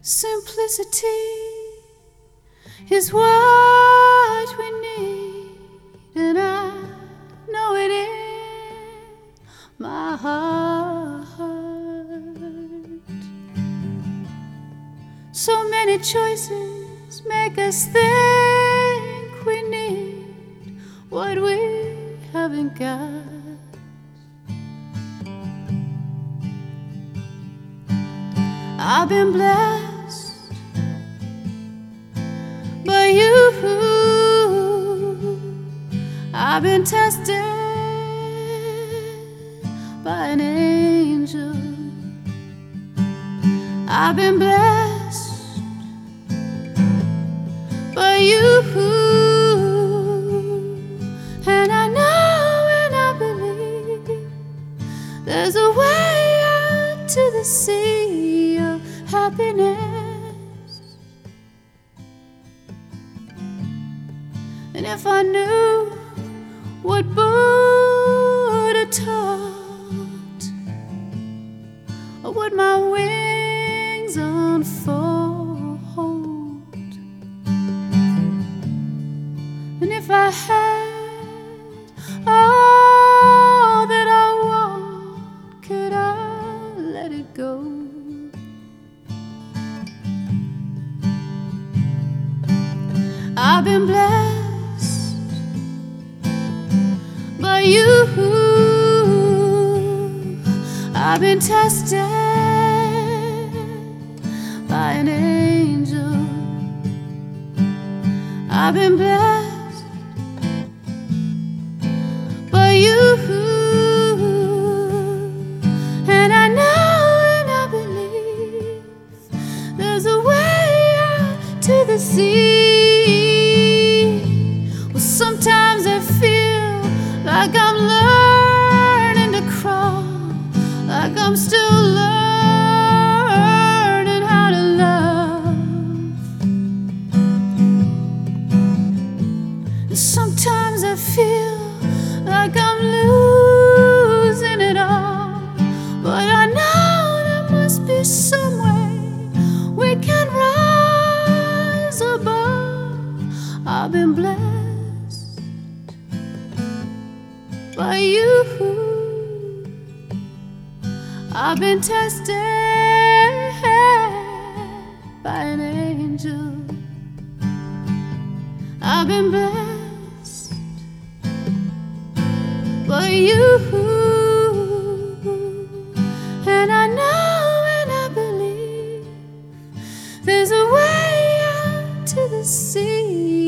Simplicity is what we need, and I know it in my heart. So many choices make us think we need what we haven't got. I've been blessed by you. I've been tested by an angel. I've been blessed by you, and I know and I believe there's a way out to the sea of happiness. And if I knew what Buddha taught, or would my wings unfold? And if I had all that I want, could I let it go? I've been blessed by you. I've been tested by an angel. I've been blessed by you, and I know and I believe there's a way out to the sea. Well, sometimes I feel like I'm learning to crawl, like I'm still learning how to love. And sometimes I feel like I'm losing it all, but I know there must be some way we can rise above. I've been blessed by you. I've been tested by an angel. I've been blessed by you, and I know and I believe there's a way out to the sea.